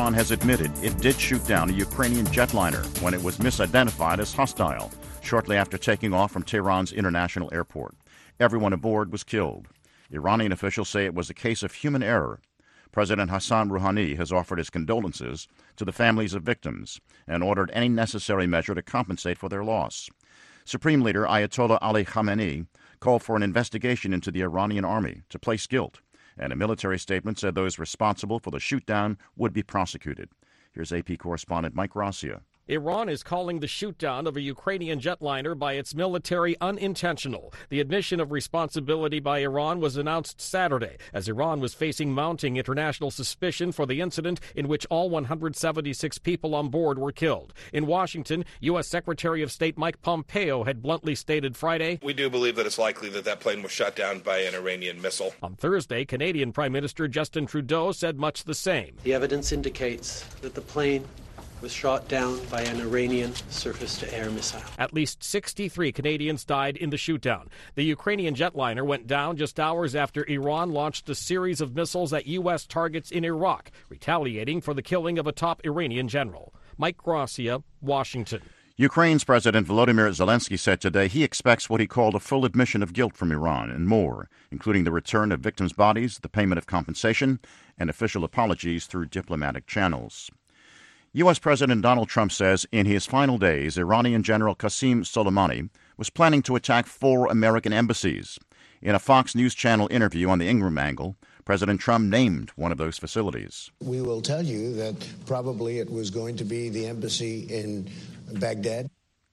Iran has admitted it did shoot down a Ukrainian jetliner when it was misidentified as hostile shortly after taking off from Tehran's international airport. Everyone aboard was killed. Iranian officials say it was a case of human error. President Hassan Rouhani has offered his condolences to the families of victims and ordered any necessary measure to compensate for their loss. Supreme Leader Ayatollah Ali Khamenei called for an investigation into the Iranian army to place guilt, and a military statement said those responsible for the shoot-down would be prosecuted. Here's AP correspondent Mike Gracia. Iran is calling the shoot-down of a Ukrainian jetliner by its military unintentional. The admission of responsibility by Iran was announced Saturday as Iran was facing mounting international suspicion for the incident in which all 176 people on board were killed. In Washington, U.S. Secretary of State Mike Pompeo had bluntly stated Friday, "We do believe that it's likely that that plane was shot down by an Iranian missile." On Thursday, Canadian Prime Minister Justin Trudeau said much the same. The evidence indicates that the plane was shot down by an Iranian surface-to-air missile. At least 63 Canadians died in the shoot-down. The Ukrainian jetliner went down just hours after Iran launched a series of missiles at U.S. targets in Iraq, retaliating for the killing of a top Iranian general. Mike Gracia, Washington. Ukraine's President Volodymyr Zelensky said today he expects what he called a full admission of guilt from Iran and more, including the return of victims' bodies, the payment of compensation, and official apologies through diplomatic channels. U.S. President Donald Trump says in his final days, Iranian General Qasem Soleimani was planning to attack 4 American embassies. In a Fox News Channel interview on the Ingram Angle, President Trump named one of those facilities. We will tell you that probably it was going to be the embassy in Baghdad.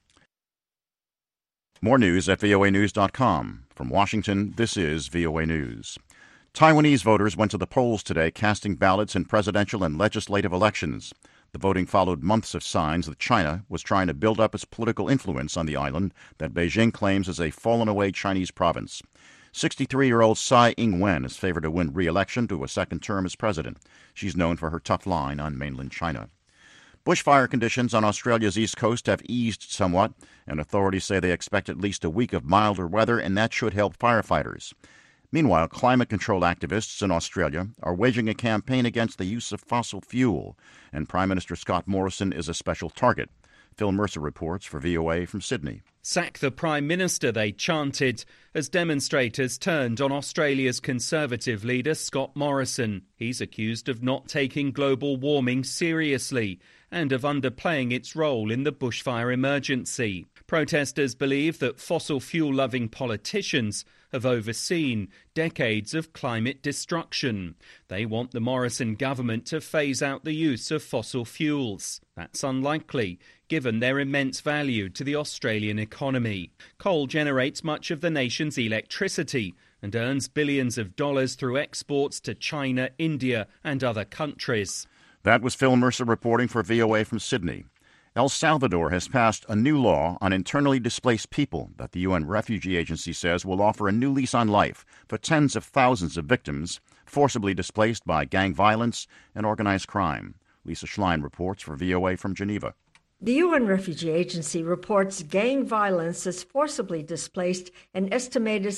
More news at voanews.com. From Washington, this is VOA News. Taiwanese voters went to the polls today casting ballots in presidential and legislative elections. The voting followed months of signs that China was trying to build up its political influence on the island that Beijing claims is a fallen-away Chinese province. 63-year-old Tsai Ing-wen is favored to win re-election to a second term as president. She's known for her tough line on mainland China. Bushfire conditions on Australia's east coast have eased somewhat, and authorities say they expect at least a week of milder weather, and that should help firefighters. Meanwhile, climate control activists in Australia are waging a campaign against the use of fossil fuel, and Prime Minister Scott Morrison is a special target. Phil Mercer reports for VOA from Sydney. Sack the Prime Minister, they chanted, as demonstrators turned on Australia's Conservative leader Scott Morrison. He's accused of not taking global warming seriously and of underplaying its role in the bushfire emergency. Protesters believe that fossil fuel-loving politicians have overseen decades of climate destruction. They want the Morrison government to phase out the use of fossil fuels. That's unlikely, given their immense value to the Australian economy. Coal generates much of the nation's electricity and earns billions of dollars through exports to China, India and other countries. That was Phil Mercer reporting for VOA from Sydney. El Salvador has passed a new law on internally displaced people that the UN Refugee Agency says will offer a new lease on life for tens of thousands of victims forcibly displaced by gang violence and organized crime. Lisa Schlein reports for VOA from Geneva. The UN Refugee Agency reports gang violence has forcibly displaced an estimated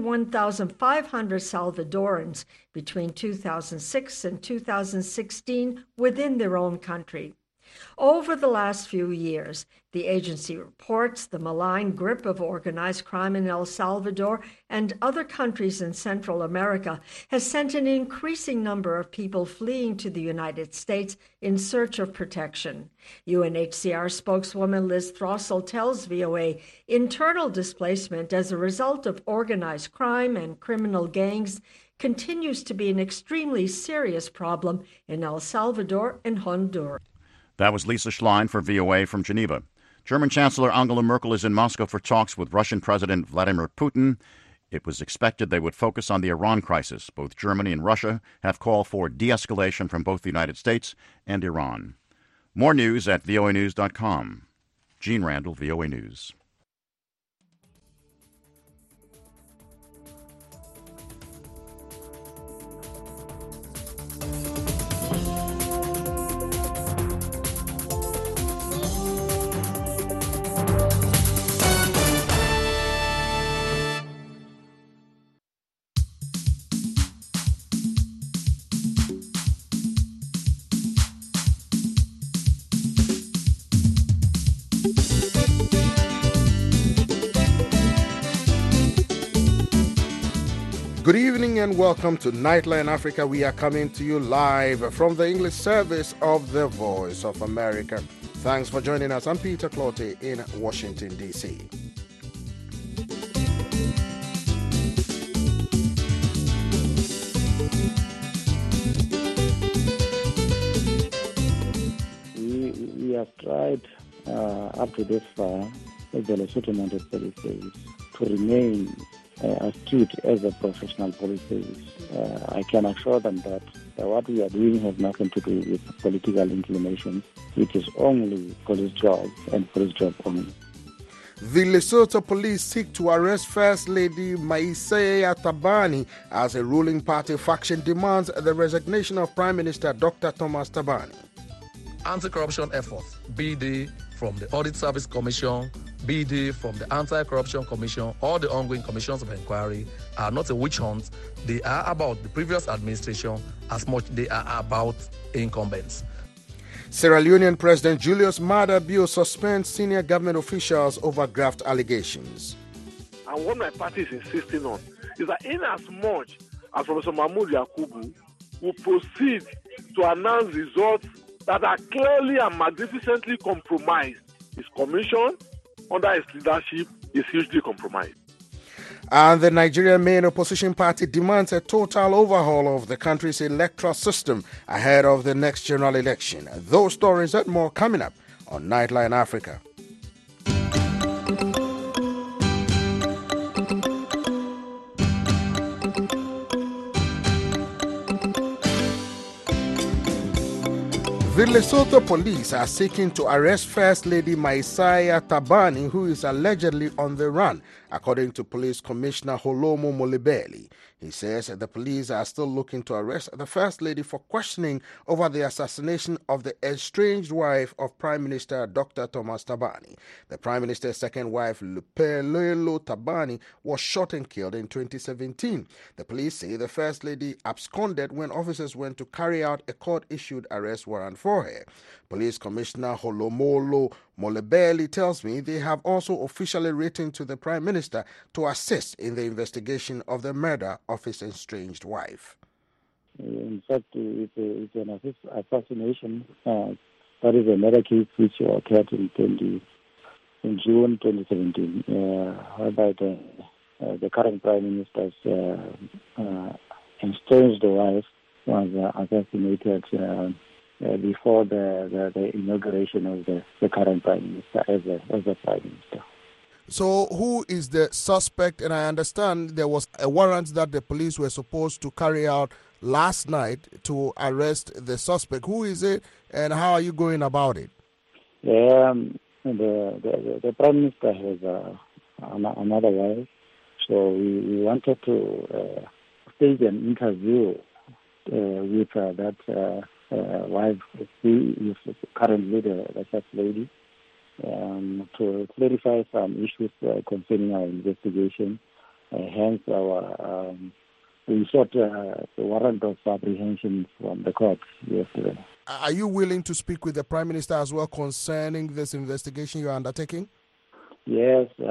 71,500 Salvadorans between 2006 and 2016 within their own country. Over the last few years, the agency reports the malign grip of organized crime in El Salvador and other countries in Central America has sent an increasing number of people fleeing to the United States in search of protection. UNHCR spokeswoman Liz Throssell tells VOA internal displacement as a result of organized crime and criminal gangs continues to be an extremely serious problem in El Salvador and Honduras. That was Lisa Schlein for VOA from Geneva. German Chancellor Angela Merkel is in Moscow for talks with Russian President Vladimir Putin. It was expected they would focus on the Iran crisis. Both Germany and Russia have called for de-escalation from both the United States and Iran. More news at voanews.com. Gene Randall, VOA News. Good evening and welcome to Nightline Africa. We are coming to you live from the English service of the Voice of America. Thanks for joining us. I'm Peter Clottey in Washington, D.C. We have tried up to this far with the Lesotho Mounted Police Service to remain astute as a professional police service. I can assure them that what we are doing has nothing to do with political inclinations. It is only police job and police job only. The Lesotho police seek to arrest First Lady Maïsaia Thabane as a ruling party faction demands the resignation of Prime Minister Dr. Thomas Thabane. Anti-corruption efforts, be they from the Audit Service Commission, be they from the Anti-Corruption Commission or the ongoing commissions of inquiry, are not a witch hunt. They are about the previous administration as much they are about incumbents. Sierra Leonean President Julius Maada Bio suspends senior government officials over graft allegations. And what my party is insisting on is that in as much as Professor Mahmoud Yakubu will proceed to announce results that are clearly and magnificently compromised, his commission under his leadership is hugely compromised. And the Nigerian main opposition party demands a total overhaul of the country's electoral system ahead of the next general election. Those stories and more coming up on Nightline Africa. The Lesotho police are seeking to arrest First Lady Maïsaia Thabane, who is allegedly on the run, according to Police Commissioner Holomo Molebeli. He says the police are still looking to arrest the First Lady for questioning over the assassination of the estranged wife of Prime Minister Dr. Thomas Thabane. The Prime Minister's second wife, Lupelelo Thabane, was shot and killed in 2017. The police say the First Lady absconded when officers went to carry out a court-issued arrest warrant for her. Police Commissioner Holomolo Molebeli tells me they have also officially written to the Prime Minister to assist in the investigation of the murder of his estranged wife. In fact, it's an assassination. That is a murder case which occurred in June 2017, whereby the current Prime Minister's estranged wife was assassinated before the inauguration of the current Prime Minister as a Prime Minister. So who is the suspect? And I understand there was a warrant that the police were supposed to carry out last night to arrest the suspect. Who is it and how are you going about it? The Prime Minister has another wife. So we wanted to stage an interview with that wife, who is currently the first lady, to clarify some issues concerning our investigation. Hence, we sought the warrant of apprehension from the court yesterday. Are you willing to speak with the Prime Minister as well concerning this investigation you are undertaking? Yes, we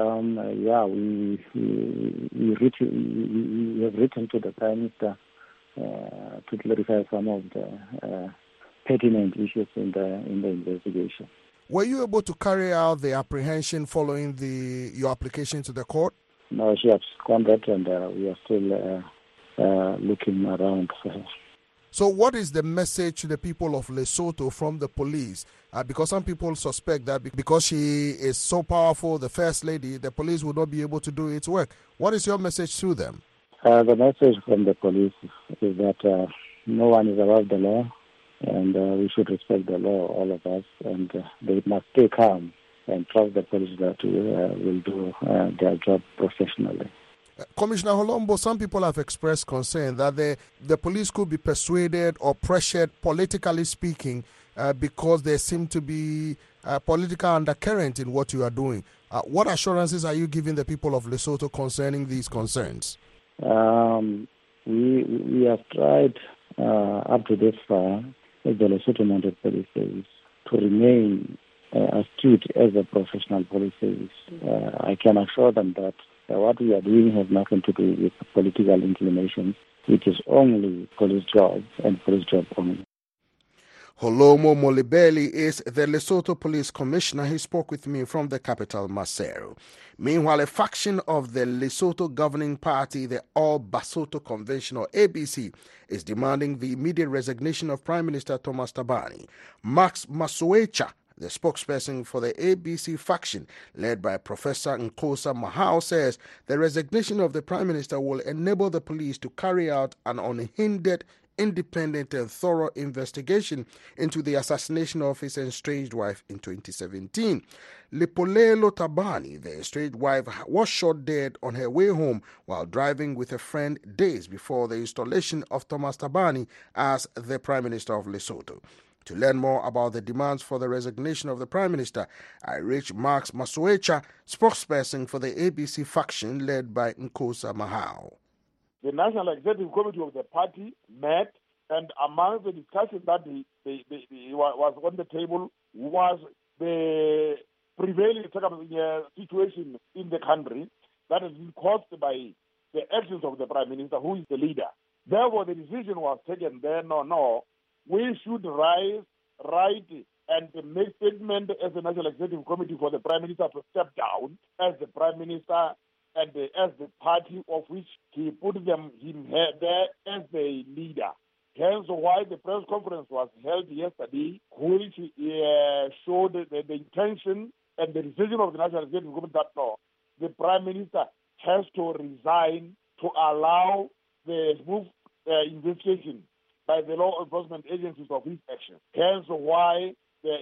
have written to the Prime Minister to clarify some of the pertinent issues in the investigation. Were you able to carry out the apprehension following your application to the court? No, she absconded and we are still looking around for her. So what is the message to the people of Lesotho from the police? Because some people suspect that because she is so powerful, the First Lady, the police will not be able to do its work. What is your message to them? The message from the police is that no one is above the law, and we should respect the law, all of us, and they must stay calm and trust the police that will do their job professionally. Commissioner Holombo, some people have expressed concern that the police could be persuaded or pressured, politically speaking, because there seem to be a political undercurrent in what you are doing. What assurances are you giving the people of Lesotho concerning these concerns? We have tried up to this far with the Lesotho Mounted Police Service to remain astute as a professional police service. I can assure them that what we are doing has nothing to do with political inclinations. It is only police job and police job only. Holomo Molibeli is the Lesotho Police Commissioner. He spoke with me from the capital, Maseru. Meanwhile, a faction of the Lesotho governing party, the All Basotho Convention, or ABC, is demanding the immediate resignation of Prime Minister Thomas Thabane. Max Masowecha, the spokesperson for the ABC faction, led by Professor Nkosi Mahao, says the resignation of the Prime Minister will enable the police to carry out an unhindered, independent and thorough investigation into the assassination of his estranged wife in 2017. Lepolelo Thabane, the estranged wife, was shot dead on her way home while driving with a friend days before the installation of Thomas Thabane as the Prime Minister of Lesotho. To learn more about the demands for the resignation of the Prime Minister, I reached Max Masowecha, spokesperson for the ABC faction led by Nkosi Mahao. The National Executive Committee of the party met, and among the discussions that was on the table was the prevailing situation in the country that has been caused by the actions of the Prime Minister, who is the leader. Therefore, the decision was taken there, we should write and make statement as the National Executive Committee for the Prime Minister to step down as the Prime Minister and as the party of which he put him there as the leader. Hence why the press conference was held yesterday, which showed the intention and the decision of the National Executive Committee that the Prime Minister has to resign to allow the smooth investigation by the law enforcement agencies of his action. Hence why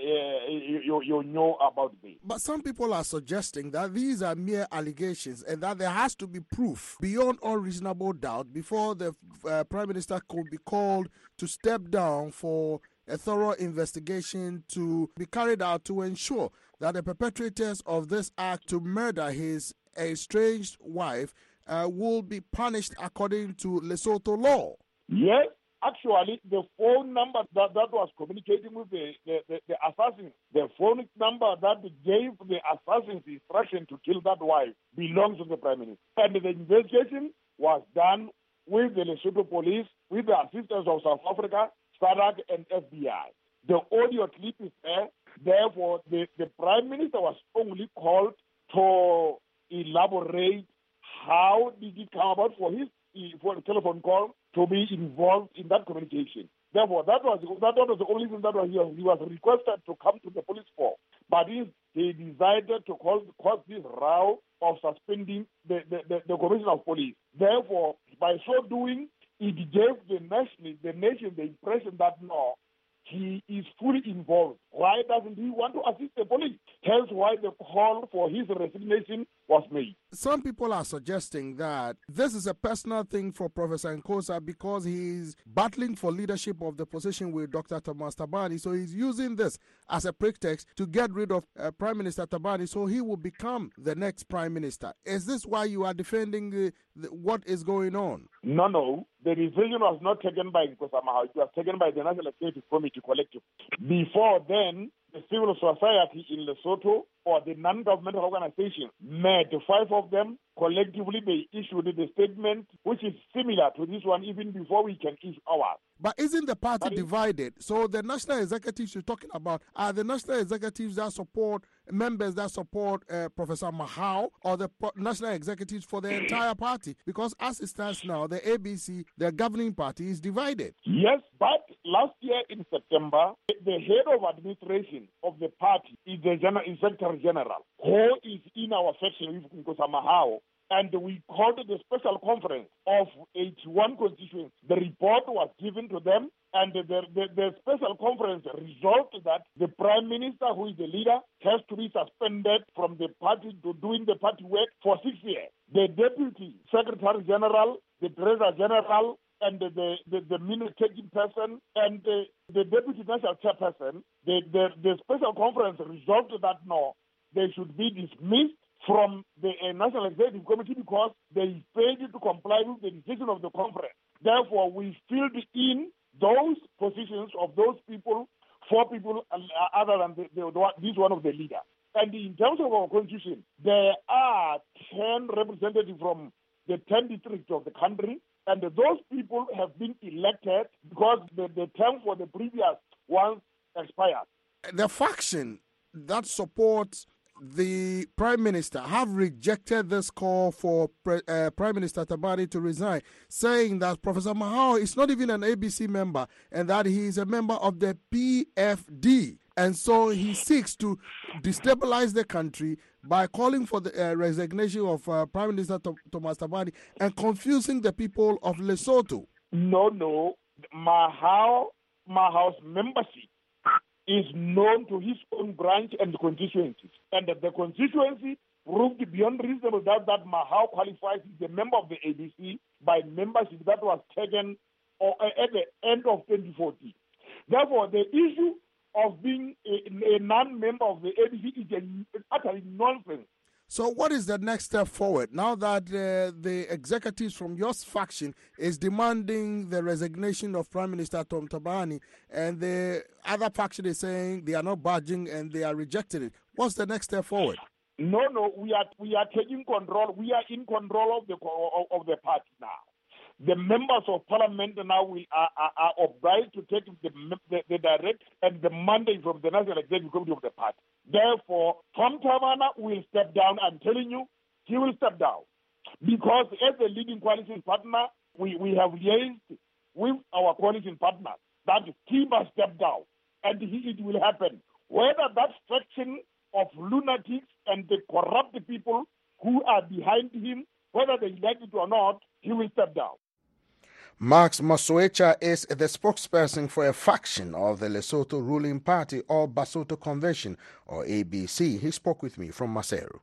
you know about this. But some people are suggesting that these are mere allegations and that there has to be proof beyond all reasonable doubt before the Prime Minister could be called to step down for a thorough investigation to be carried out to ensure that the perpetrators of this act to murder his estranged wife will be punished according to Lesotho law. Yes. Actually, the phone number that was communicating with the assassin, the phone number that gave the assassin's instruction to kill that wife belongs to the Prime Minister. And the investigation was done with the Lesotho police, with the assistance of South Africa, SADC, and FBI. The audio clip is there. Therefore, the Prime Minister was only called to elaborate how did it come about for a telephone call to be involved in that communication. Therefore, that was the only thing that he was requested to come to the police for. But he decided to cause this row of suspending the Commissioner of Police. Therefore, by so doing, it gave the nation the impression that he is fully involved. Why doesn't he want to assist the police? Hence why the call for his resignation was made. Some people are suggesting that this is a personal thing for Professor Nkosi because he's battling for leadership of the position with Dr. Thomas Thabane. So he's using this as a pretext to get rid of Prime Minister Thabane so he will become the next Prime Minister. Is this why you are defending what is going on? No. The decision was not taken by Nkosi Mahao. It was taken by the National Executive Committee collective. Before then, the civil society in Lesotho or the non-governmental organizations met. 5 of them collectively they issued the statement which is similar to this one even before we can issue ours. But isn't the party divided? So the national executives you're talking about are the national executives that support members that support Professor Mahao or the national executives for the entire party? Because as it stands now, the ABC, the governing party, is divided. Yes, but last year in September, the head of administration of the party is the Secretary General, who is in our section with Nkosi Mahao. And we called the special conference of 81 constituents. The report was given to them, and the special conference resolved that the Prime Minister, who is the leader, has to be suspended from the party to doing the party work for 6 years. The Deputy Secretary General, the Treasurer General, and the minister-taking person, and the Deputy National Chairperson, the special conference resolved that they should be dismissed from the National Executive Committee because they failed to comply with the decision of the conference. Therefore, we filled in those positions of those people, 4 people other than this one of the leader. And in terms of our constitution, there are 10 representatives from the 10 districts of the country, and those people have been elected because the term for the previous ones expired. The faction that supports the Prime Minister have rejected this call for Prime Minister Tabani to resign, saying that Professor Mahao is not even an ABC member and that he is a member of the PFD. And so he seeks to destabilize the country by calling for the resignation of Prime Minister Thomas Tabani and confusing the people of Lesotho. No. Mahao's membership is known to his own branch and constituencies. And the constituency proved beyond reasonable doubt that Mahao qualifies as a member of the ABC by membership that was taken at the end of 2014. Therefore, the issue of being a non-member of the ABC is utterly nonsense. So what is the next step forward now that the executives from your faction is demanding the resignation of Prime Minister Tom Tabani and the other faction is saying they are not budging and they are rejecting it? What's the next step forward? No, we are taking control. We are in control of the party now. The members of parliament now are obliged to take the direct and the mandate from the National Executive Committee of the party. Therefore, Tom Tabana will step down. I'm telling you, he will step down. Because as a leading coalition partner, we have liaised with our coalition partners that he must step down. And it will happen. Whether that faction of lunatics and the corrupt people who are behind him, whether they like it or not, he will step down. Max Masoecha is the spokesperson for a faction of the Lesotho ruling party or Basotho Convention or ABC. He spoke with me from Maseru.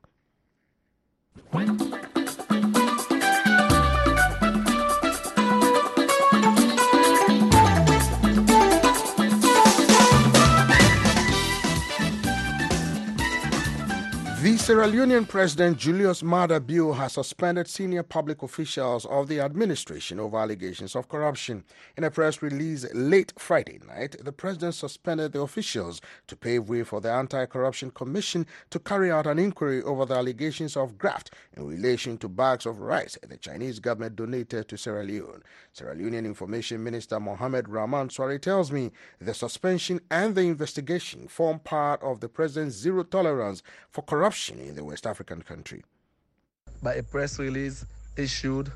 The Sierra Leonean President Julius Maada Bio has suspended senior public officials of the administration over allegations of corruption. In a press release late Friday night, the president suspended the officials to pave way for the Anti-Corruption Commission to carry out an inquiry over the allegations of graft in relation to bags of rice the Chinese government donated to Sierra Leone. Sierra Leonean Information Minister Mohamed Rahman Swari tells me the suspension and the investigation form part of the president's zero tolerance for corruption in the West African country. By a press release issued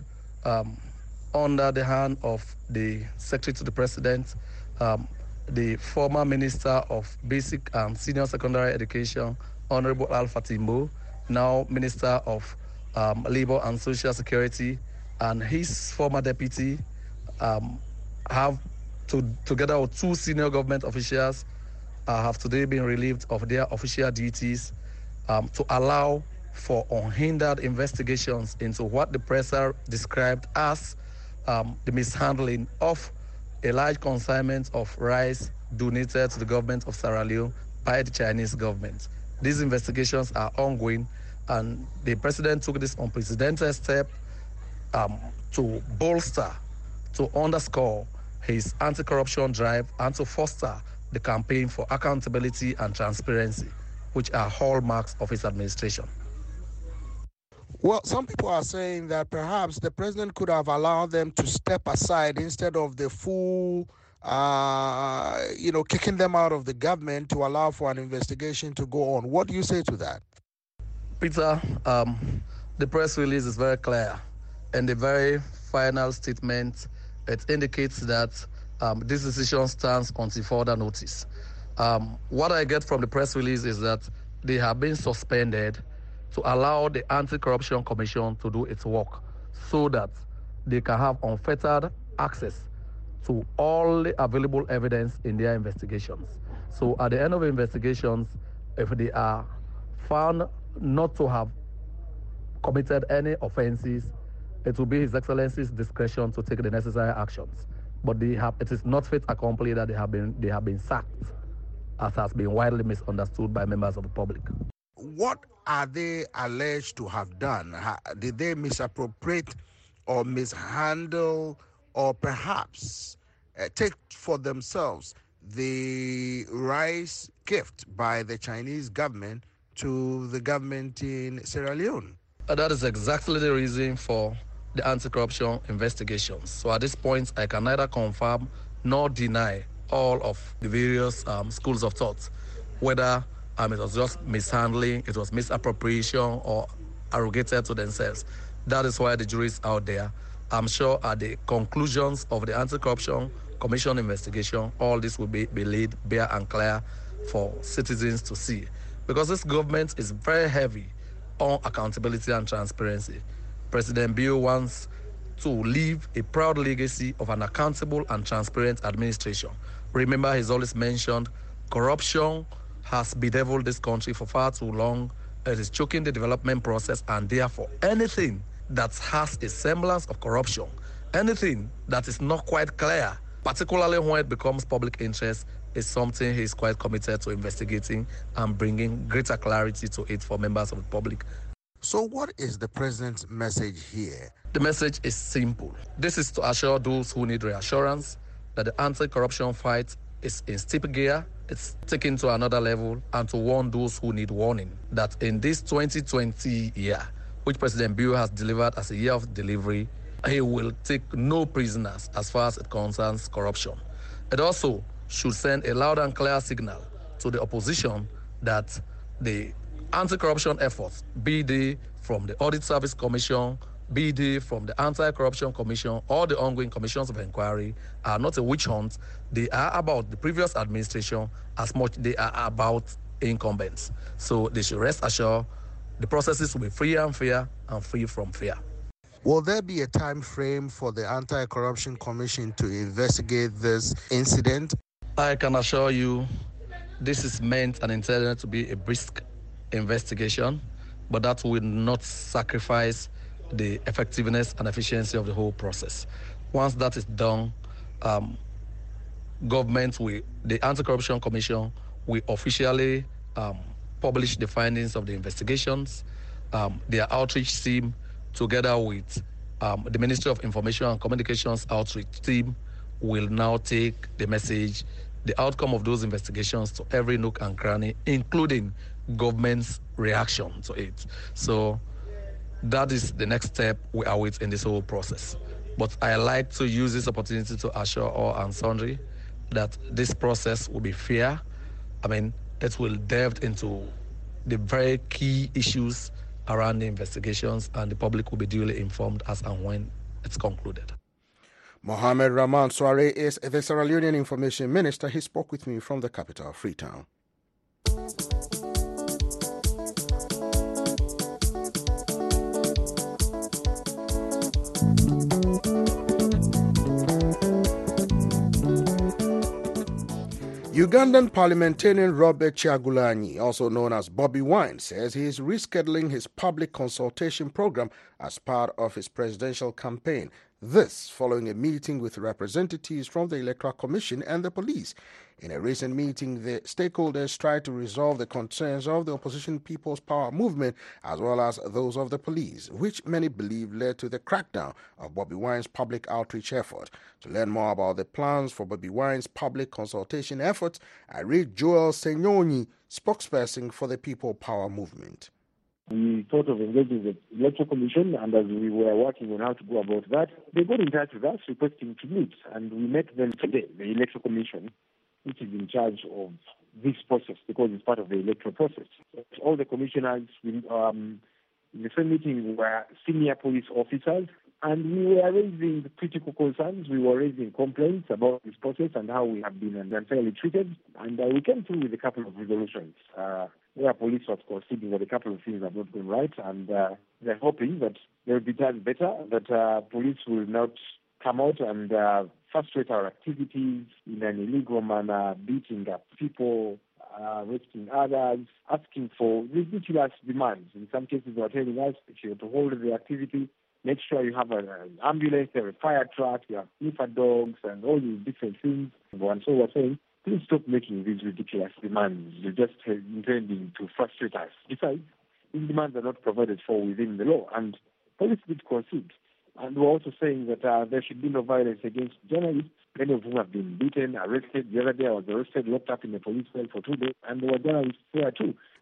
under the hand of the Secretary to the President, the former Minister of Basic and Senior Secondary Education, Honorable Alpha Timbo, now Minister of Labor and Social Security, and his former deputy have, together with two senior government officials, have today been relieved of their official duties to allow for unhindered investigations into what the presser described as the mishandling of a large consignment of rice donated to the government of Sierra Leone by the Chinese government. These investigations are ongoing, and the president took this unprecedented step to bolster, to underscore his anti-corruption drive and to foster the campaign for accountability and transparency, which are hallmarks of his administration. Well, some people are saying that perhaps the president could have allowed them to step aside instead of the full, kicking them out of the government to allow for an investigation to go on. What do you say to that? Peter, the press release is very clear. And the very final statement, it indicates that this decision stands until further notice. What I get from the press release is that they have been suspended to allow the Anti-Corruption Commission to do its work so that they can have unfettered access to all the available evidence in their investigations. So at the end of the investigations, if they are found not to have committed any offenses, it will be His Excellency's discretion to take the necessary actions. But it is not fait accompli that they have been sacked, as has been widely misunderstood by members of the public. What are they alleged to have done? Did they misappropriate or mishandle or perhaps take for themselves the rice gift by the Chinese government to the government in Sierra Leone? That is exactly the reason for the anti-corruption investigations. So at this point, I can neither confirm nor deny all of the various schools of thought, whether it was just mishandling, it was misappropriation, or arrogated to themselves. That is why the jury is out there. I'm sure at the conclusions of the Anti-Corruption Commission investigation, all this will be laid bare and clear for citizens to see. Because this government is very heavy on accountability and transparency. President Bio wants to leave a proud legacy of an accountable and transparent administration. Remember, he's always mentioned corruption has bedeviled this country for far too long. It is choking the development process, and therefore anything that has a semblance of corruption, anything that is not quite clear, particularly when it becomes public interest, is something he's quite committed to investigating and bringing greater clarity to it for members of the public. So what is the president's message here? The message is simple. This is to assure those who need reassurance that the anti-corruption fight is in steep gear, it's taken to another level, and to warn those who need warning that in this 2020 year, which President Bio has delivered as a year of delivery, he will take no prisoners as far as it concerns corruption. It also should send a loud and clear signal to the opposition that the anti-corruption efforts, be they from the Audit Service Commission, be they from the Anti-Corruption Commission or the ongoing commissions of inquiry, are not a witch hunt. They are about the previous administration as much they are about incumbents. So they should rest assured the processes will be free and fair and free from fear. Will there be a time frame for the Anti-Corruption Commission to investigate this incident? I can assure you this is meant and intended to be a brisk investigation, but that will not sacrifice the effectiveness and efficiency of the whole process. Once that is done, the Anti-Corruption Commission will officially publish the findings of the investigations. Their outreach team, together with the Ministry of Information and Communications outreach team, will now take the message, the outcome of those investigations to every nook and cranny, including government's reaction to it. So that is the next step we await in this whole process. But I like to use this opportunity to assure all and sundry that this process will be fair. It will delve into the very key issues around the investigations, and the public will be duly informed as and when it's concluded. Mohamed Rahman Soare is the Sierra Leonean Information Minister. He spoke with me from the capital, Freetown. Ugandan parliamentarian Robert Kyagulanyi, also known as Bobi Wine, says he is rescheduling his public consultation program as part of his presidential campaign. This following a meeting with representatives from the Electoral Commission and the police. In a recent meeting, the stakeholders tried to resolve the concerns of the opposition People's Power movement as well as those of the police, which many believe led to the crackdown of Bobi Wine's public outreach effort. To learn more about the plans for Bobi Wine's public consultation efforts, I read Joel Senyonyi, spokesperson for the People Power movement. We thought of engaging the Electoral Commission, and as we were working on how to go about that, they got in touch with us requesting to meet, and we met them today, the Electoral Commission, which is in charge of this process because it's part of the electoral process. All the commissioners in the same meeting were senior police officers, and we were raising critical concerns. We were raising complaints about this process and how we have been unfairly treated, and we came through with a couple of resolutions. Where police was conceding that a couple of things have not gone right, and they're hoping that they will be done better, that police will not come out and frustrate our activities in an illegal manner, beating up people, arresting others, asking for ridiculous demands. In some cases, they are telling us if you want to hold the activity, make sure you have an ambulance, you have a fire truck, you have sniffer dogs, and all these different things. And so we're saying, please stop making these ridiculous demands. You're just intending to frustrate us. Besides, these demands are not provided for within the law, and police did concede. And we're also saying that there should be no violence against journalists, many of whom have been beaten, arrested. The other day I was arrested, locked up in a police cell for 2 days, and there were journalists there too.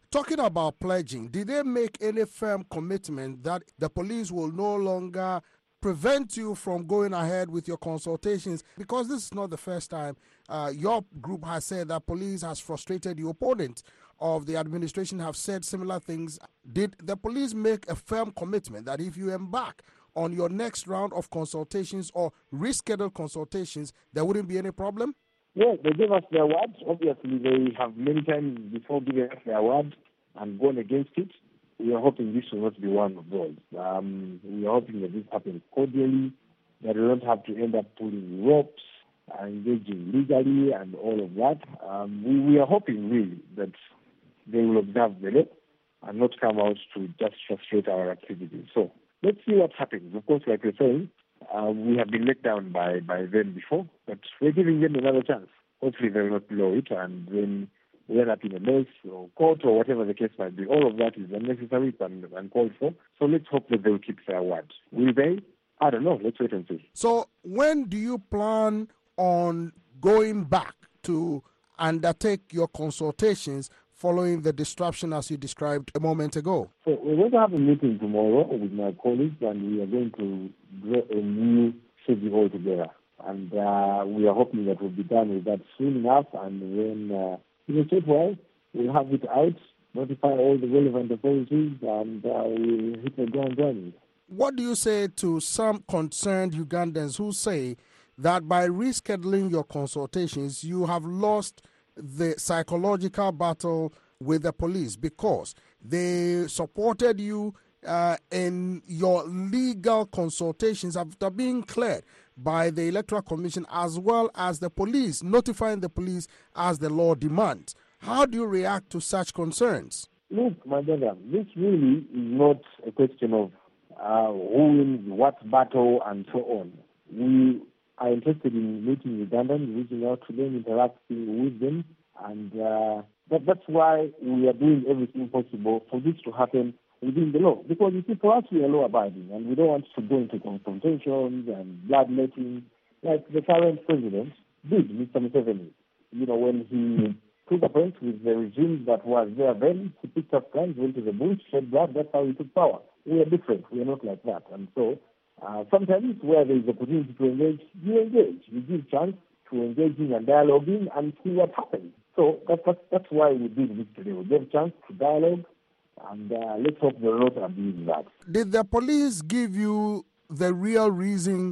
Talking about pledging, did they make any firm commitment that the police will no longer prevent you from going ahead with your consultations? Because this is not the first time your group has said that police has frustrated the opponent of the administration, have said similar things. Did the police make a firm commitment that if you embark on your next round of consultations or rescheduled consultations, there wouldn't be any problem? Yes, they gave us their word. Obviously, they have many times before giving us their word and gone against it. We are hoping this will not be one of those. We are hoping that this happens cordially, that we don't have to end up pulling ropes, engaging legally and all of that. We are hoping really that they will observe the law and not come out to just frustrate our activities. So let's see what happens. Of course, like you're saying, we have been let down by them before, but we're giving them another chance. Hopefully they will not blow it, and then we end up in a mess or court or whatever the case might be. All of that is unnecessary and uncalled for. So let's hope that they will keep their word. Will they? I don't know. Let's wait and see. So when do you plan on going back to undertake your consultations following the disruption as you described a moment ago? So we're going to have a meeting tomorrow with my colleagues, and we are going to draw a new schedule altogether. And we are hoping that we'll be done with that soon enough, and when in a short while we'll have it out, notify all the relevant authorities, and we'll hit the ground running. What do you say to some concerned Ugandans who say that by rescheduling your consultations, you have lost the psychological battle with the police because they supported you in your legal consultations after being cleared by the Electoral Commission as well as the police, notifying the police as the law demands? How do you react to such concerns? Look, my brother, this really is not a question of who wins what battle and so on. We are interested in meeting Ugandans, reaching out to them, interacting with them, and that's why we are doing everything possible for this to happen within the law. Because you see, for us, we are law-abiding, and we don't want to go into confrontations and bloodletting like the current president did, Mr. Museveni. You know, when he took offense with the regime that was there then, he picked up guns, went to the bush, shed blood. That's how he took power. We are different. We are not like that. And so sometimes where there is opportunity to engage, you engage. You give chance to engaging and dialoguing and see what happens. So that's why we did this today. We gave chance to dialogue, and let's hope the road are doing that. Did the police give you the real reason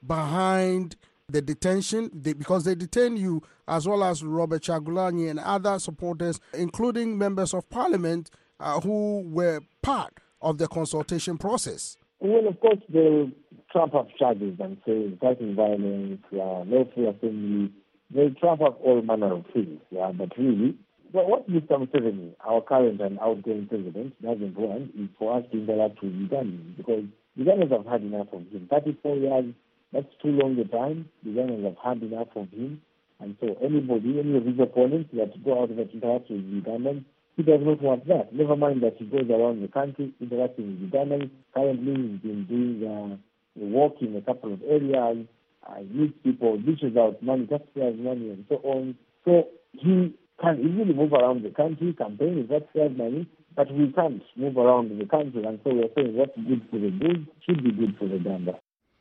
behind the detention? Because they detained you as well as Robert Kyagulanyi and other supporters, including members of parliament who were part of the consultation process. Well, of course, they'll trump up charges and say inciting violence, no free assembly. They'll trump up all manner of things. But really, what Mr. Museveni, our current and outgoing president, doesn't want is for us to interact with Ugandans, because Ugandans have had enough of him. 34 years, that's too long a time. Ugandans have had enough of him. And so anybody, any of his opponents that go out and interact with Ugandans, he does not want that. Never mind that he goes around the country interacting with Ugandans. Currently, he's been doing a walk in a couple of areas. Meets people, dishes out money, taxpayers' money, and so on. So he can easily move around the country, campaign with taxpayers' money, but we can't move around the country. And so we're saying what's good for the good should be good for the Uganda.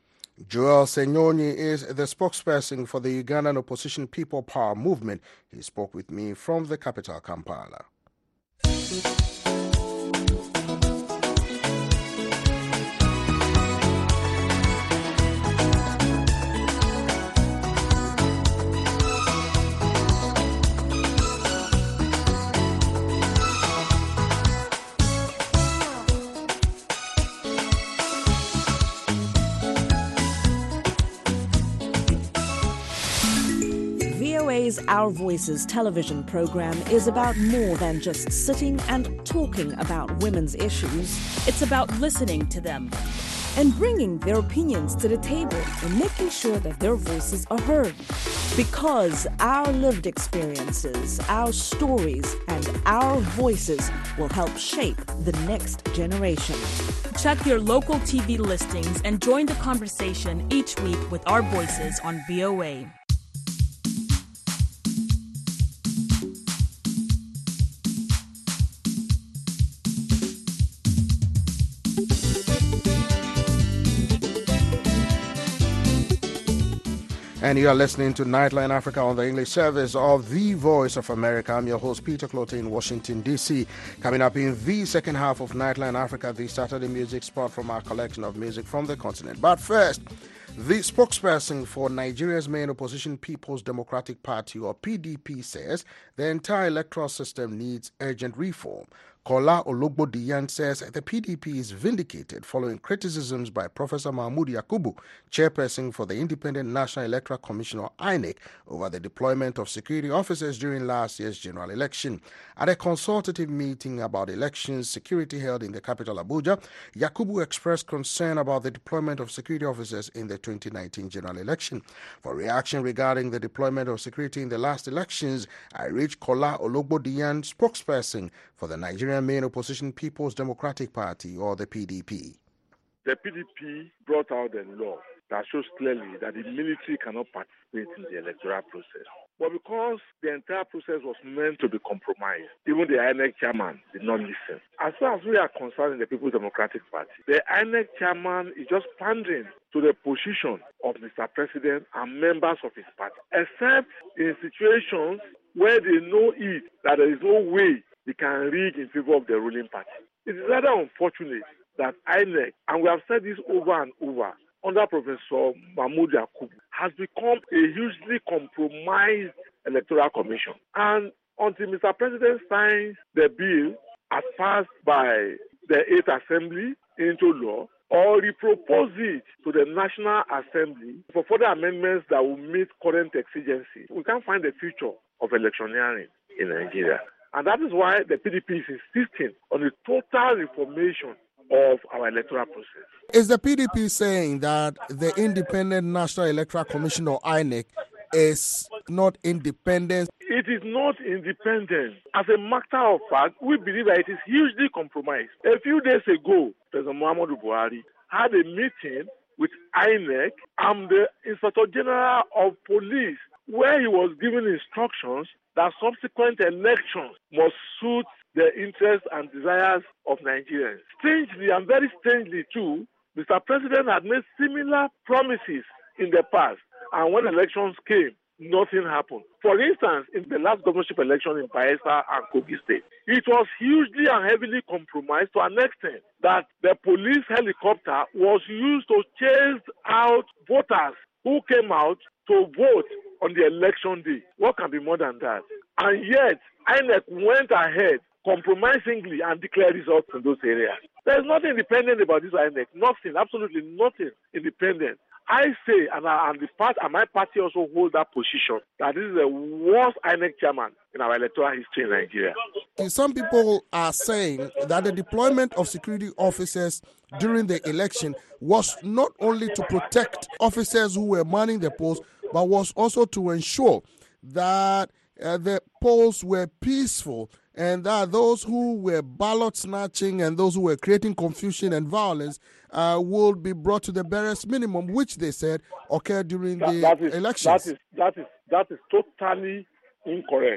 Joel Senyonyi is the spokesperson for the Ugandan Opposition People Power Movement. He spoke with me from the capital, Kampala. VOA's Our Voices television program is about more than just sitting and talking about women's issues. It's about listening to them and bringing their opinions to the table and making sure that their voices are heard. Because our lived experiences, our stories, and our voices will help shape the next generation. Check your local TV listings and join the conversation each week with Our Voices on VOA. And you are listening to Nightline Africa on the English service of The Voice of America. I'm your host, Peter Clote in Washington, D.C. Coming up in the second half of Nightline Africa, the Saturday music spot from our collection of music from the continent. But first, the spokesperson for Nigeria's main opposition, People's Democratic Party, or PDP, says the entire electoral system needs urgent reform. Kola Ologbodiyan says the PDP is vindicated following criticisms by Professor Mahmood Yakubu, chairperson for the Independent National Electoral Commission, or INEC, over the deployment of security officers during last year's general election. At a consultative meeting about elections security held in the capital Abuja, Yakubu expressed concern about the deployment of security officers in the 2019 general election. For reaction regarding the deployment of security in the last elections, I reached Kola Ologbodiyan, spokesperson for the Nigerian main opposition People's Democratic Party, or the PDP. The PDP brought out a law that shows clearly that the military cannot participate in the electoral process. But because the entire process was meant to be compromised, even the INEC chairman did not listen. As far as we are concerned in the People's Democratic Party, the INEC chairman is just pandering to the position of Mr. President and members of his party, except in situations where they know that there is no way they can rig in favor of the ruling party. It is rather unfortunate that INEC, and we have said this over and over, under Professor Mahmood Yakubu, has become a hugely compromised electoral commission. And until Mr. President signs the bill as passed by the 8th Assembly into law, or repropose it to the National Assembly for further amendments that will meet current exigencies, we can't find the future of electioneering in Nigeria. And that is why the PDP is insisting on a total reformation of our electoral process. Is the PDP saying that the Independent National Electoral Commission, or INEC, is not independent? It is not independent. As a matter of fact, we believe that it is hugely compromised. A few days ago, President Muhammadu Buhari had a meeting with INEC and the Inspector General of Police, where he was giving instructions that subsequent elections must suit the interests and desires of Nigerians. Strangely, and very strangely too, Mr. President had made similar promises in the past, and when elections came, nothing happened. For instance, in the last governorship election in Bayelsa and Kogi State, it was hugely and heavily compromised to an extent that the police helicopter was used to chase out voters who came out to vote on the election day. What can be more than that? And yet, INEC went ahead compromisingly and declared results in those areas. There is nothing independent about this INEC. Nothing, absolutely nothing independent. I say, and my party also hold that position, that this is the worst INEC chairman in our electoral history in Nigeria. Some people are saying that the deployment of security officers during the election was not only to protect officers who were manning the polls, but was also to ensure that the polls were peaceful and that those who were ballot snatching and those who were creating confusion and violence will be brought to the barest minimum, which they said occurred during the elections. That is totally incorrect.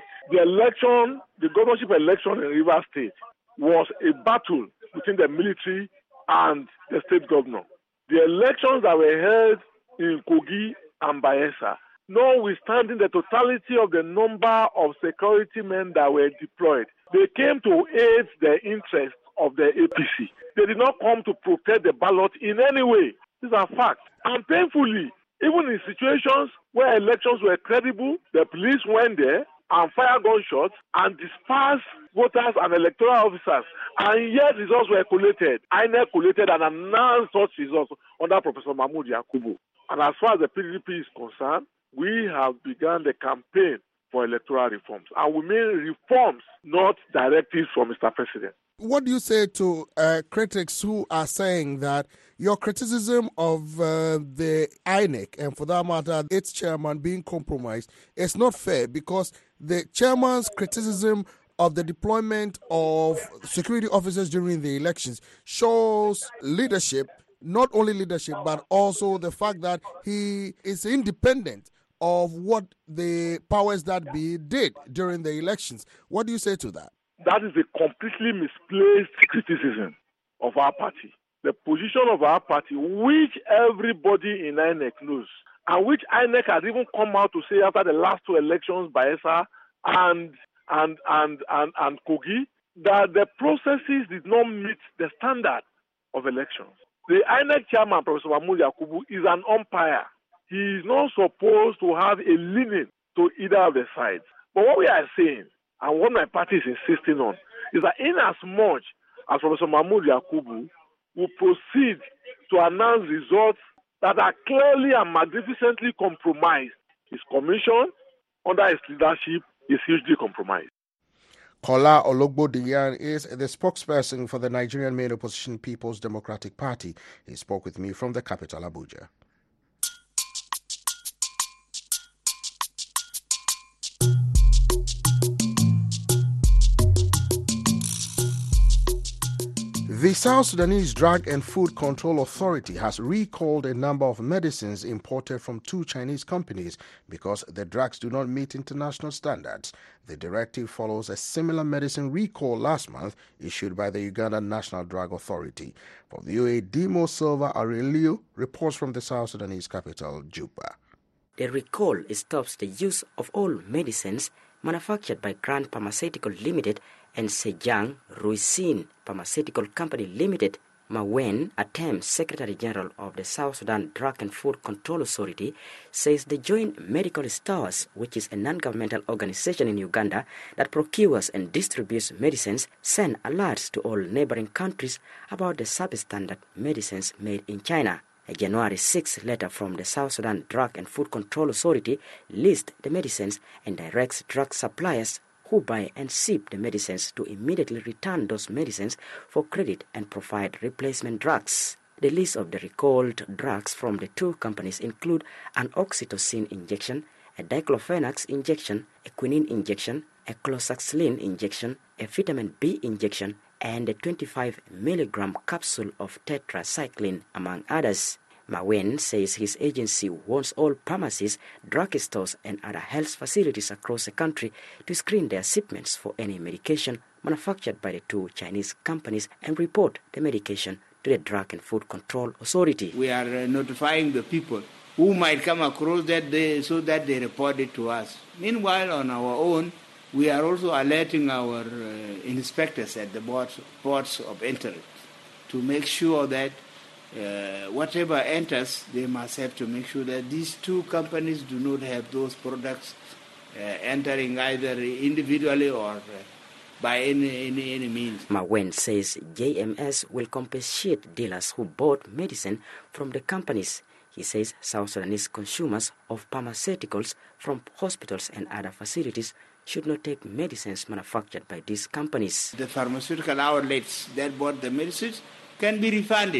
The governorship election in Rivers State was a battle between the military and the state governor. The elections that were held in Kogi and Bayelsa, notwithstanding the totality of the number of security men that were deployed, they came to aid the interests of the APC. They did not come to protect the ballot in any way. These are facts. And painfully, even in situations where elections were credible, the police went there and fired gunshots and dispersed voters and electoral officers. And yet results were collated. INEC collated and announced such results under Professor Mahmood Yakubu. And as far as the PDP is concerned, we have begun the campaign for electoral reforms. And we mean reforms, not directives from Mr. President. What do you say to critics who are saying that your criticism of the INEC, and for that matter, its chairman being compromised, is not fair because the chairman's criticism of the deployment of security officers during the elections shows leadership, not only leadership, but also the fact that he is independent of what the powers that be did during the elections. What do you say to that? That is a completely misplaced criticism of our party. The position of our party, which everybody in INEC knows, and which INEC had even come out to say after the last two elections, Bayelsa and Kogi, that the processes did not meet the standard of elections. The INEC chairman, Professor Mahmoud Yakubu, is an umpire. He is not supposed to have a leaning to either of the sides. But what we are saying, and what my party is insisting on, is that in as much as Professor Mahmoud Yakubu will proceed to announce results that are clearly and magnificently compromised, his commission under his leadership is hugely compromised. Kola Ologbodiyan is the spokesperson for the Nigerian main opposition People's Democratic Party. He spoke with me from the capital, Abuja. The South Sudanese Drug and Food Control Authority has recalled a number of medicines imported from 2 Chinese companies because the drugs do not meet international standards. The directive follows a similar medicine recall last month issued by the Uganda National Drug Authority. For VOA, Dimo Silva Aurelio reports from the South Sudanese capital, Juba. The recall stops the use of all medicines manufactured by Grand Pharmaceutical Limited and Sejang Ruisin Pharmaceutical Company Limited. Mawen Atem, Secretary General of the South Sudan Drug and Food Control Authority, says the Joint Medical Stores, which is a non-governmental organization in Uganda that procures and distributes medicines, send alerts to all neighboring countries about the substandard medicines made in China. A January 6 letter from the South Sudan Drug and Food Control Authority lists the medicines and directs drug suppliers who buy and ship the medicines to immediately return those medicines for credit and provide replacement drugs. The list of the recalled drugs from the 2 companies include an oxytocin injection, a diclofenac injection, a quinine injection, a cloxacillin injection, a vitamin B injection, and a 25 milligram capsule of tetracycline, among others. Mawen says his agency wants all pharmacies, drugstores, and other health facilities across the country to screen their shipments for any medication manufactured by the 2 Chinese companies and report the medication to the Drug and Food Control Authority. We are notifying the people who might come across that day so that they report it to us. Meanwhile, on our own, we are also alerting our inspectors at the ports of entry to make sure that whatever enters, they must have to make sure that these 2 companies do not have those products entering either individually or by any means. Mawen says JMS will compensate dealers who bought medicine from the companies. He says South Sudanese consumers of pharmaceuticals from hospitals and other facilities should not take medicines manufactured by these companies. The pharmaceutical outlets that bought the medicines can be refunded.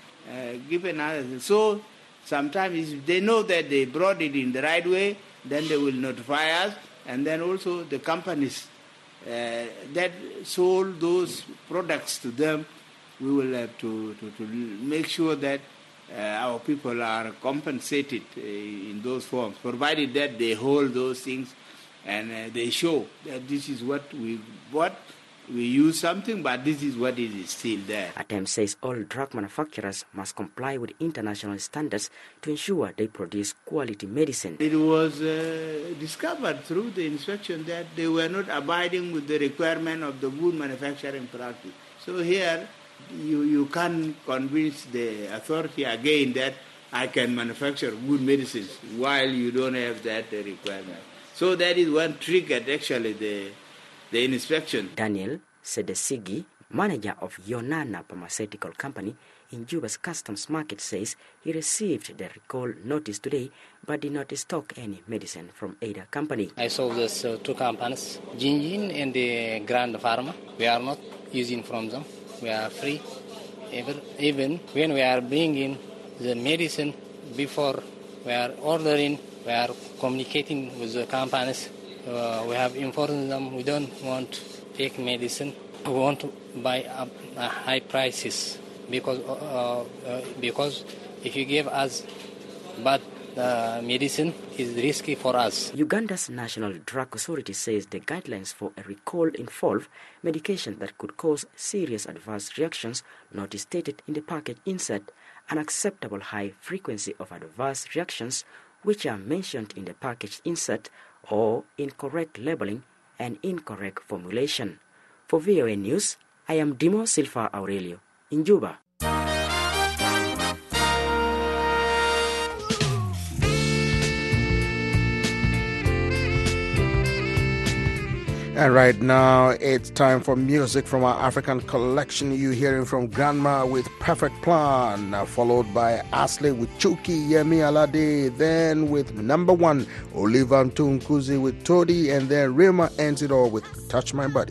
So sometimes if they know that they brought it in the right way, then they will notify us, and then also the companies that sold those products to them, we will have to make sure that our people are compensated in those forms, provided that they hold those things and they show that this is what we bought. We use something, but this is what is still there. Atem says all drug manufacturers must comply with international standards to ensure they produce quality medicine. It was discovered through the inspection that they were not abiding with the requirement of the good manufacturing practice. So here, you can't convince the authority again that I can manufacture good medicines while you don't have that requirement. So that is what triggered actually the inspection. Daniel Sedesigi, manager of Yonana Pharmaceutical Company in Juba's Customs Market, says he received the recall notice today but did not stock any medicine from either company. I saw these 2 companies, Jinjin and the Grand Pharma. We are not using from them. We are free. Even when we are bringing the medicine, before we are ordering, we are communicating with the companies. We have informed them we don't want to take medicine. We want to buy up high prices because if you give us bad medicine, it's risky for us. Uganda's National Drug Authority says the guidelines for a recall involve medication that could cause serious adverse reactions not stated in the package insert. An acceptable high frequency of adverse reactions which are mentioned in the package insert, or incorrect labeling and incorrect formulation. For VOA News, I am Dimo Silva Aurelio in Juba. And right now, it's time for music from our African collection. You're hearing from Grandma with Perfect Plan, followed by Ashley with Chuki Yemi Alade, then with number 1, Oliver Mtunkuzi with Todi, and then Rima ends it all with Touch My Body.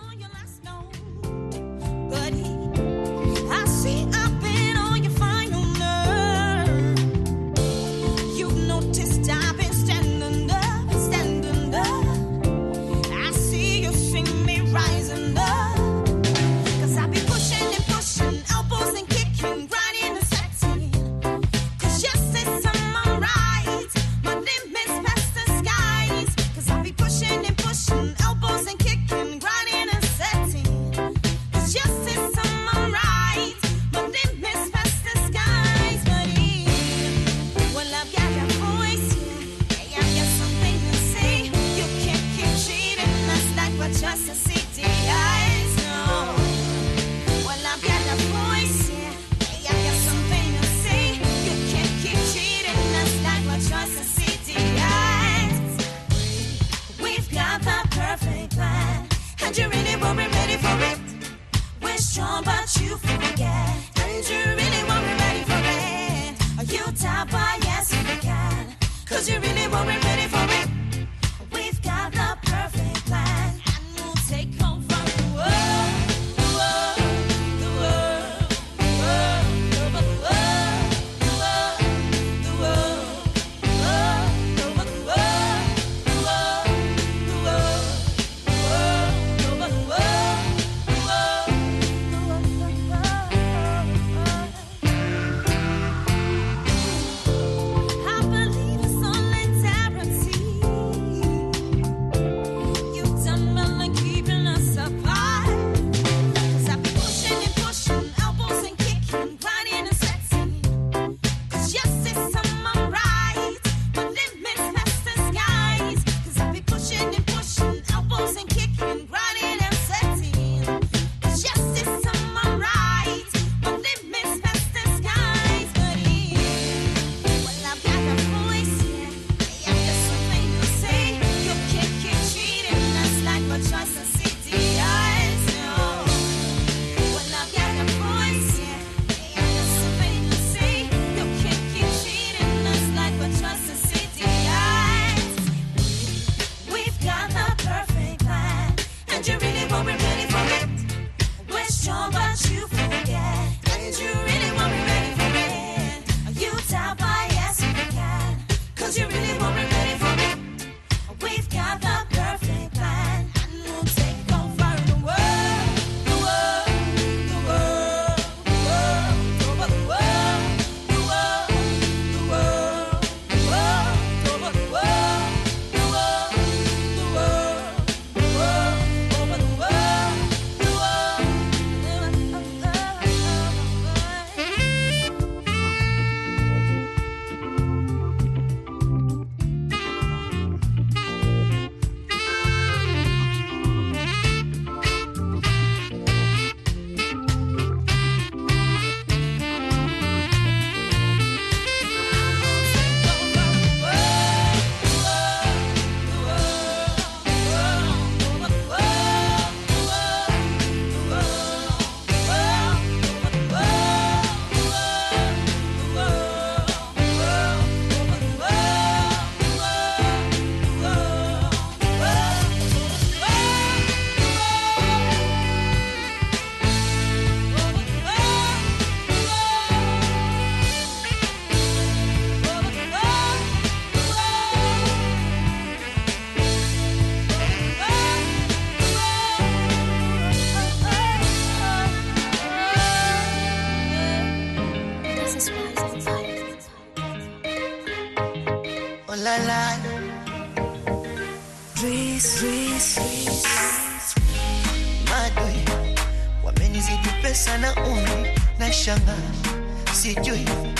Madwe wamenizidi pesa na umri na shanga, sijui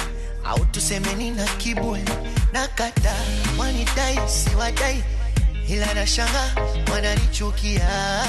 au tusemeni na kiburi na kata wanidai siwadai ila nashanga wananichukia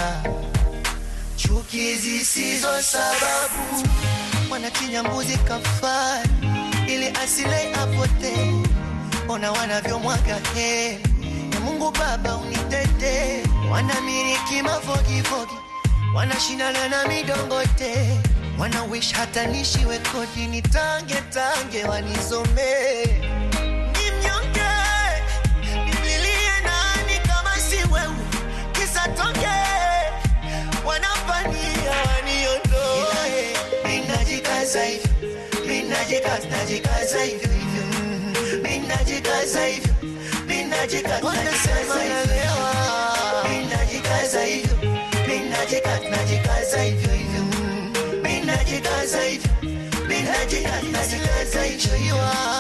chuki zisizo sababu wanachinja mbuzi kafara ili asile apote ona wanavyomwaga heri ya Mungu Baba unitete wanamiliki mafogifogi wanashindana na midongote wana wish hata nishiwe kodi nitange wanizomee ni mnyonge nimlilie nani kama si wewe kisa tonge wanapania waniondoe ninajikaza hivyo ninajikaza hivyo ninajikaza hivyo wanasema nalewa ninajikaza hivyo ninajikaza hivyo ninajikaza hivyo ninajikaza hivyo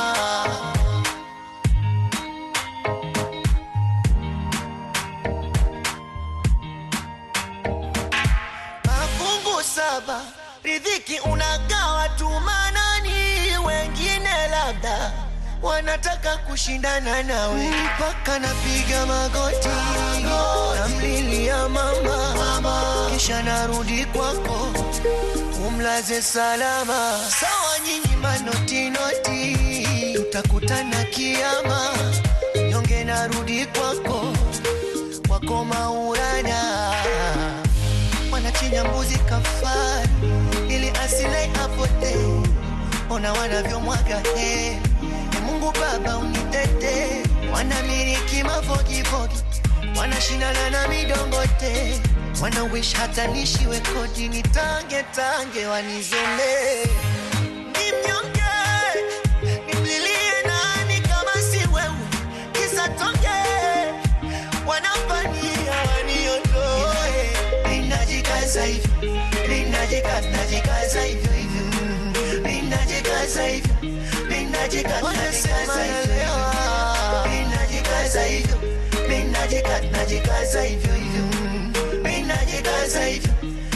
mafungu 7 riziki unagawa tu manani wengine labda wanataka kushindana nawe mpaka napiga magoti namlilia mama kisha narudi kwako umlaze salama sawa nyinyi manoti tutakutana kiyama nyonge narudi kwako maurana wanachinja mbuzi kafara ili asile apote ona wanavyomwaga heri Mungu Baba unitete wanamiliki mafogifogi wanashindana na midongote wana wish hata nishiwe kodi nitange wanizomee ni mnyonge nimlilie nani kama si wewe kisa tonge wanapania waniondoe ninajikaza hivyo ninajikaza hivyo ninajikaza hivyo wanasema nalewa ninajikaza hivyo ninajikaza hivyo ninajikaza hivyo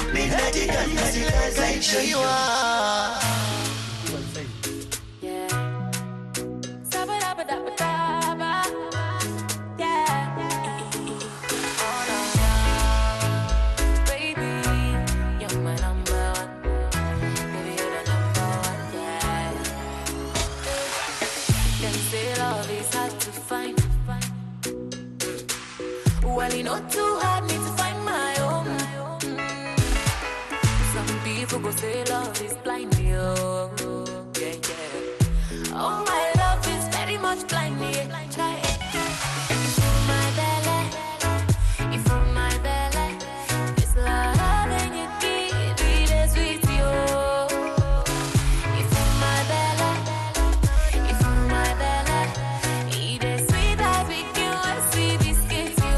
Not too hard me to find my own. Some people go say love is blind, yo. Yeah. Oh, my love is very much blind, yeah. Try it. If from my belly, it's love and you give it sweet, yo. If from my belly, eat it sweet as we can, sweet biscuits, yo.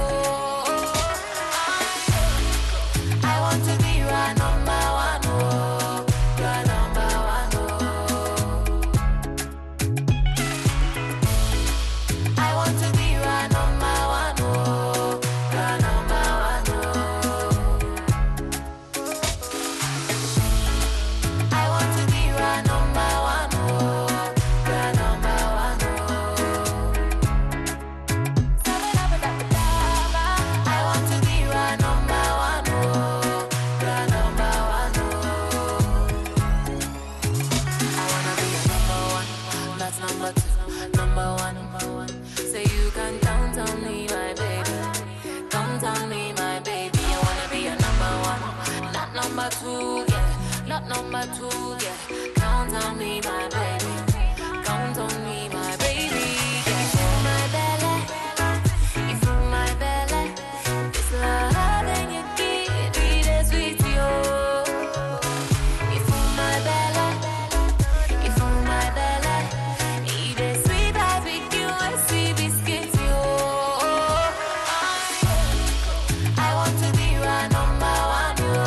Number two, yeah. Count on me, my baby. Count on me, my baby. Yeah. If from my belly, it's love and you give it sweet, yo. If from my belly, eat it sweet as we can, sweet biscuits, yo. I want to be your number one, yo.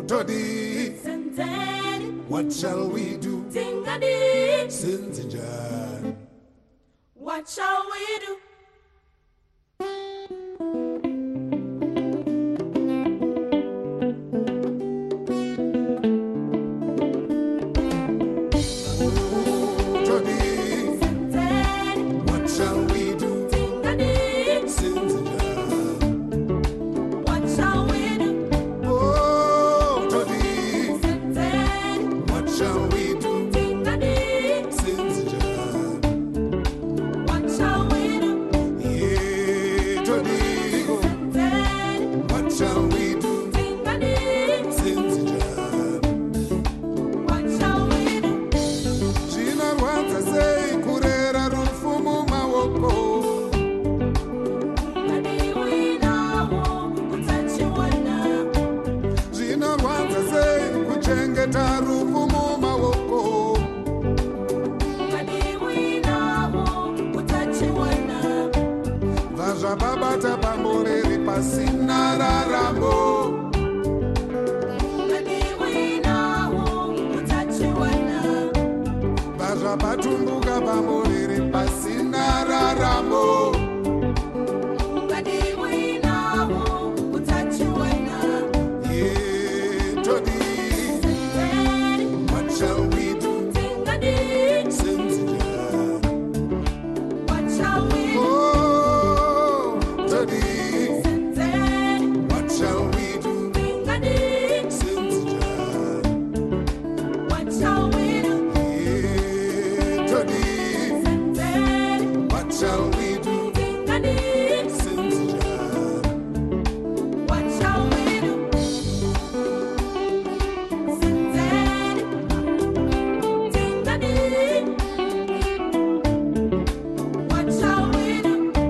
Toddy, what shall we do? Sinzinjan, what shall we do? Batumbuka pamorere pasina raramo. What shall we do? What shall we do? Oh, Toddy, what shall we do? What shall we do? What shall we do? What shall we do? What shall we do?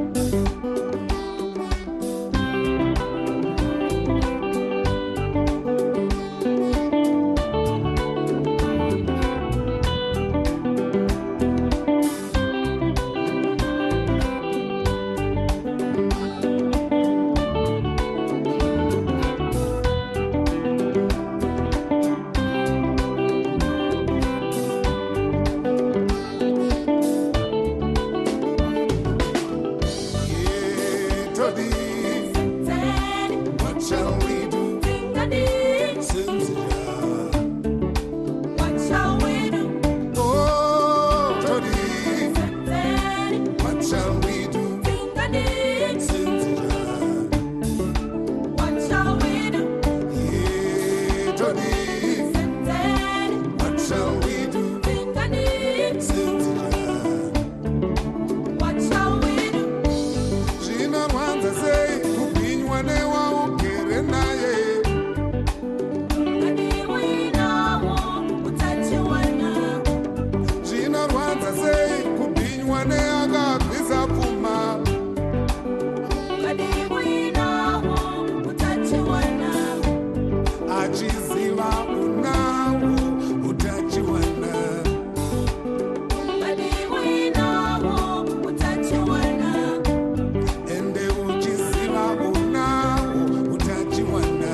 What shall we do? What shall we do? Oh, Toddy, what shall we do? What shall we do? Toddy, what shall we do? What shall we do? Shina Rwanza say, kupinywa newa ukere naye. Shina Rwanza say, kupinywa ne agagwiza kuma. Achiziva unawo utachiwana. Ende uchiziva unawo utachiwana.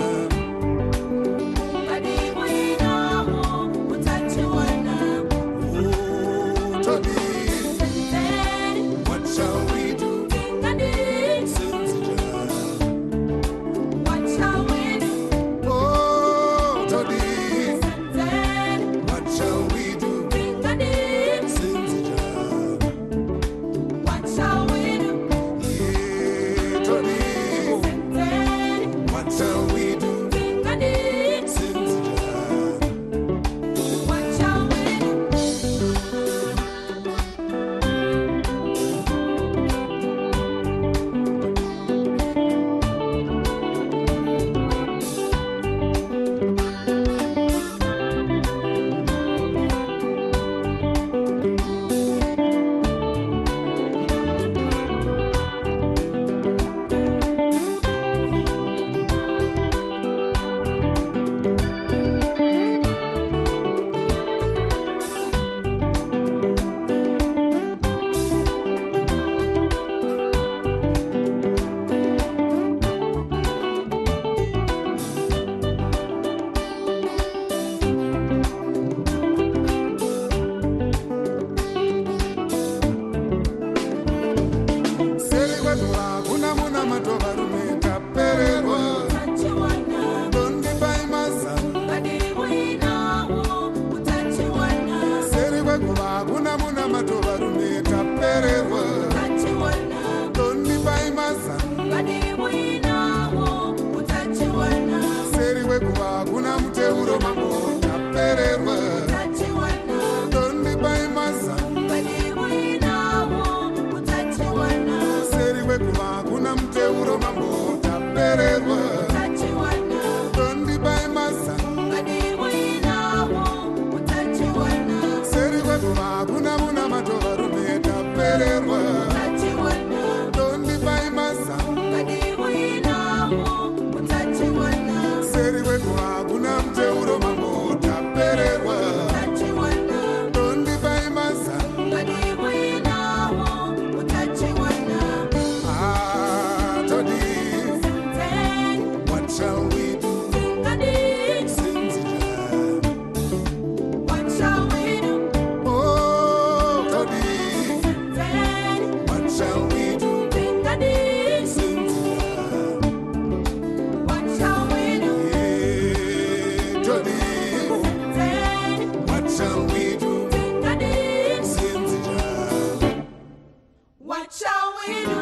Oh, Toddy, what shall we do? What shall we do? Oh, Toddy, what shall we do? What shall we do? Toddy, what shall we do? What shall we do? shall we do? What shall we do? Oh, Jody, what shall we do? What shall we do? Yeah, Jody, what shall we do? What shall we do?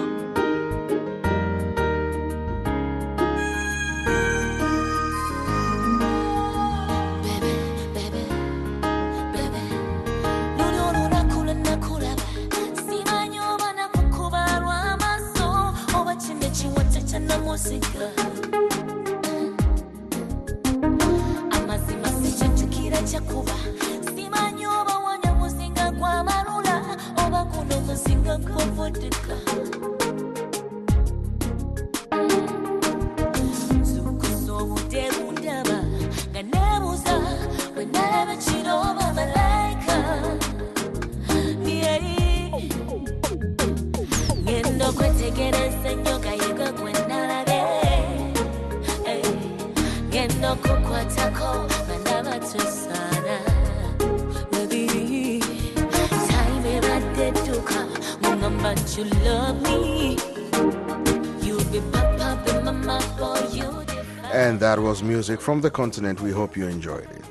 amazima sikyajjukira kyakuba simanyi oba wanya muzinga gwa malula oba guno muzinga gwa vodka zukusa obudde bundaba nga neebuuza bwe nalaba kiro oba malayika ngenda okwetegereza ennyo gayiga gwe nalabye ngenda okukwatako nga ndaba tusaana baby time ebadde edduka ng'oŋŋamba nti you love me you'll be pop up in my mouth boy you. And that was music from the continent. We hope you enjoyed it.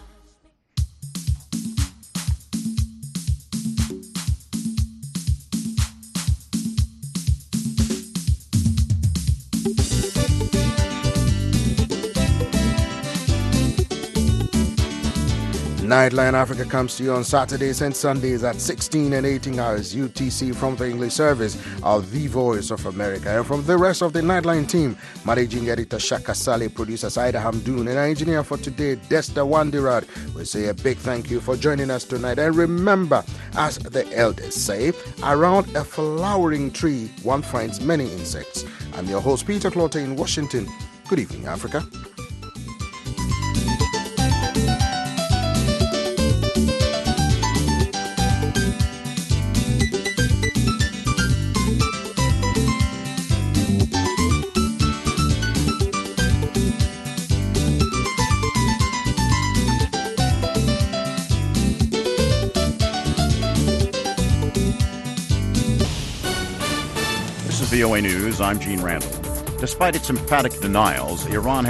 Nightline Africa comes to you on Saturdays and Sundays at 16 and 18 hours UTC from the English service of The Voice of America. And from the rest of the Nightline team, managing editor Shaka Saleh, producers Ida Hamdoun, and our engineer for today, Desta Wandirad, we say a big thank you for joining us tonight. And remember, as the elders say, around a flowering tree, one finds many insects. I'm your host, Peter Clotter in Washington. Good evening, Africa. VOA News, I'm Gene Randall. Despite its emphatic denials, Iran